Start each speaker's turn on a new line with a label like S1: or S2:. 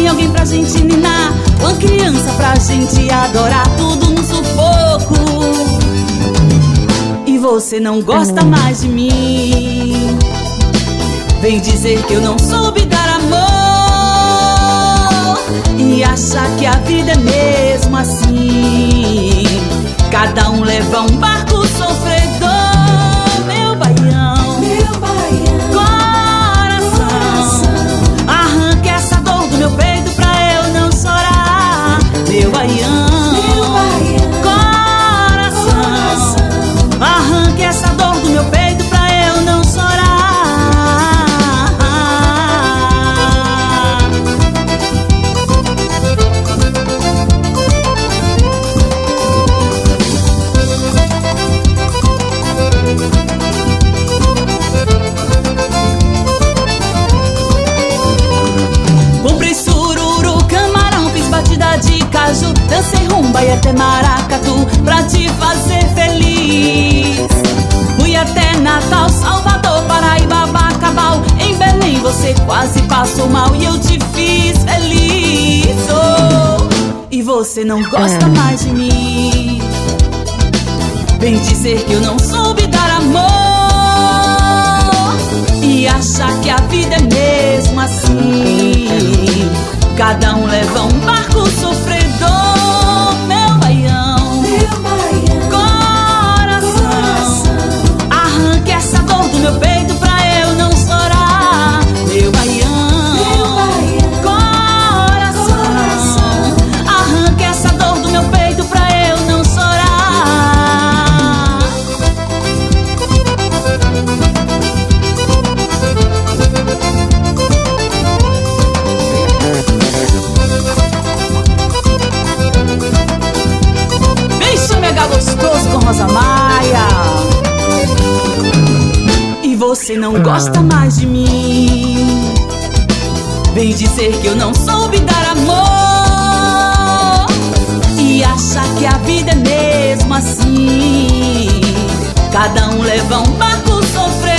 S1: Tem alguém pra gente ninar, uma criança pra gente adorar, tudo no sufoco. E você não gosta mais de mim. Vem dizer que eu não soube dar amor e achar que a vida é mesmo assim. Cada um leva um barco sofredor. Meu baião, coração, arranque essa dor do meu peito pra eu não chorar. Meu baião, coração, arranque essa dor do meu peito pra eu não chorar. Comprei sururu, camarão, fiz batida de caju, dancei rumba e até maracatu pra te fazer feliz. Fui até Natal, Salvador, Paraíba, Bacabal. Em Belém você quase passou mal e eu te fiz feliz. Oh, e você não gosta mais de mim. Vem dizer que eu não soube dar amor e achar que a vida é mesmo assim. Cada um leva um barco sofredor. Meu baião, coração, arranque essa dor do meu peito pra eu não chorar. Meu baião, coração, arranque essa dor do meu peito pra eu não chorar. Gostoso com Rosa Maia. E você não gosta mais de mim. Vem dizer que eu não soube dar amor e achar que a vida é mesmo assim. Cada um leva um barco sofrer.